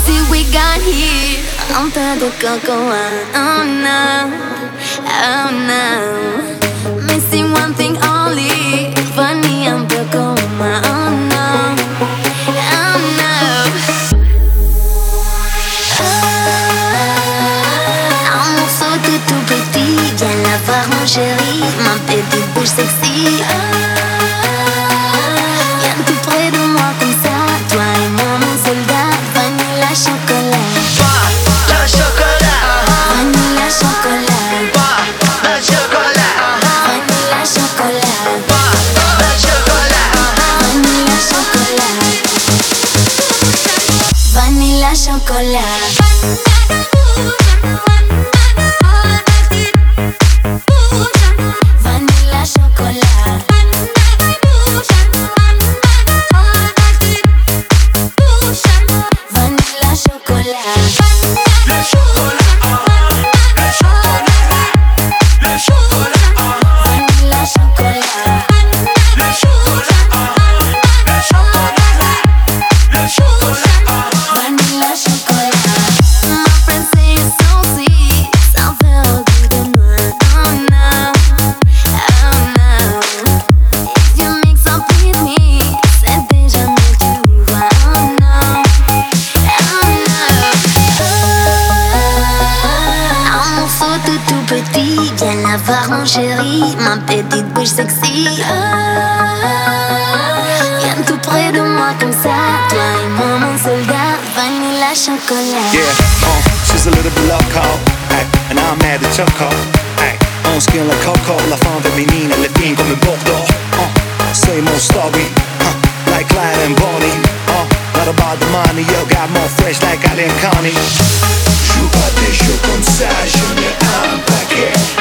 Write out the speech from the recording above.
see we got here. Un peu de cocoa, oh no, oh no. Missing one thing only, funny un peu coma, oh no, oh no. Un morceau de tout petit, viens la voir mon chéri, ma petite bouche sexy. Viens tout près de moi comme ça, toi et moi mon soldat, vanilla chocolat. Le chocolat, Vanilla chocolat, le chocolat, vanilla chocolat, le chocolat, vanilla chocolat, vanilla chocolat. Vanilla chocolat. Vanilla chocolat. le chocolat, le chocolat, le chocolat, Vanilla chocolat. le chocolat, le chocolat, le chocolat. Vanilla chocolat. My friends say you're so sweet, ça fait au goût de moi. Oh no, oh no. If you mix up with me, c'est déjà mieux, tu vois. Oh no, oh no. Un morceau de tout petit, viens la voir mon chéri, ma petite bouche sexy. Viens tout près de moi comme ça, toi et moi mon soldat, vanilla chocolat. Yeah, she's a little bit loco, ay, and I'm mad at Choco. Ay, on skin like Coco, la femme féminine, elle est fine comme un Bordeaux. Same old story, like Clyde and Bonnie. Not about the money, yo, got more fresh like Ali and Connie. Joue pas des jeux comme ça, je n'ai un paquet.